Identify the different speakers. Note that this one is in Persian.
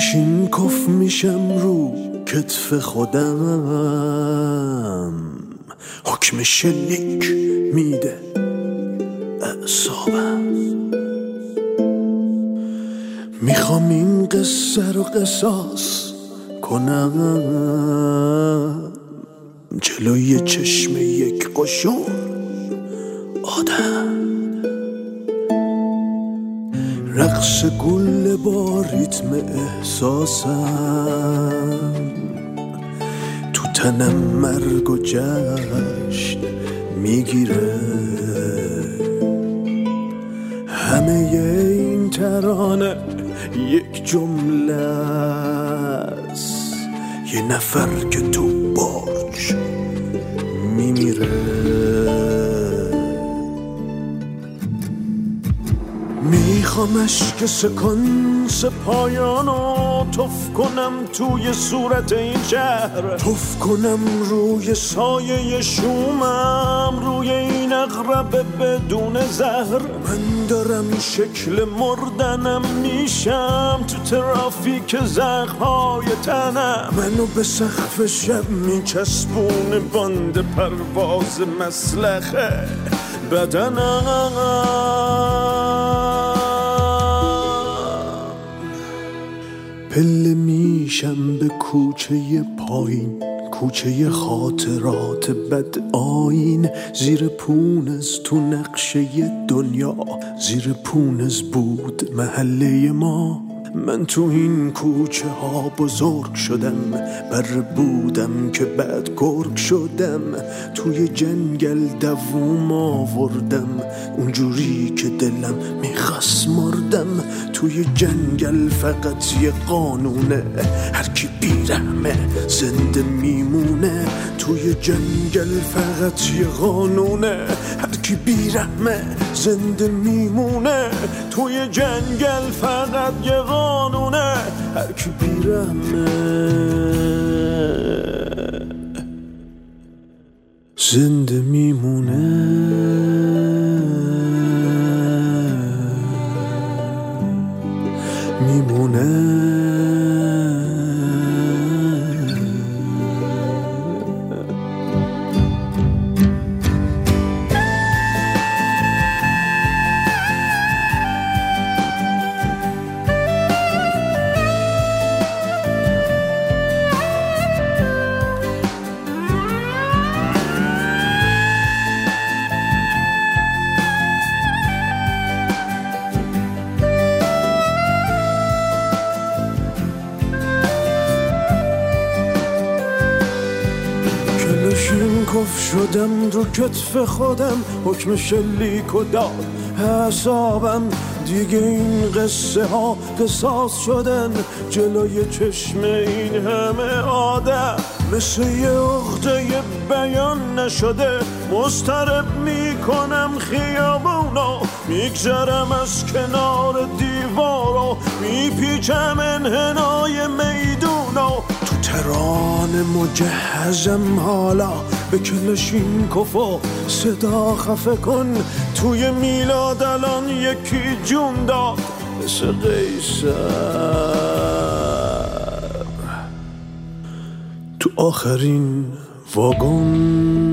Speaker 1: کلاشینکوف میشم رو کتف خودم، حکم شلیک میده اعصابم. میخوام این قصه رو قصاص کنم جلوی چشم یک قشون آدم. رقص گل با ریتم احساسم، تو تنم مرگ و جشن میگیره. همه این ترانه یک جمله است، یه نفر که تو برج میمیره. میخوام اشک سکانس پایانو تف کنم توی صورت این شهر، تف کنم روی سایه شومم، روی این اغرب بدون زهر. من دارم شکل مردنم میشم تو ترافیک زخم‌های تنم. منو به سقف شب میچسبونه باند پرواز مسلخه بدنم. پله میشم به کوچه پایین، کوچه خاطرات بد آیین. زیر پونز تو نقشه دنیا، زیر پونز بود محله ما. من تو این کوچه ها بزرگ شدم، بر بودم که بعد گرگ شدم. توی جنگل دووم آوردم، اونجوری که دلم میخواست مردم. توی جنگل فقط یه قانونه، هر کی بیرحمه زنده میمونه. توی جنگل فقط یه قانونه، هر کی بیرحمه زنده میمونه. توی جنگل فقط یه قانونه، هر کی بیرحمه زنده میمونه. کلاشینکوف شدم رو کتف خودم، حکم شلیک و داد حسابم. دیگه این قصه ها قصاص شدن جلوی چشم این همه آدم. مثل یه عقده بیان نشده مضطرب میکنم خیابونو. میگذرم از کنار دیوارو، میپیچم انحنای میدونو. تو ترانه مجهزم حالا به کلاشینکوف و صدا خفه کن. توی میلاد الان یکی جون داد مثل قیصر. تو آخرین واگن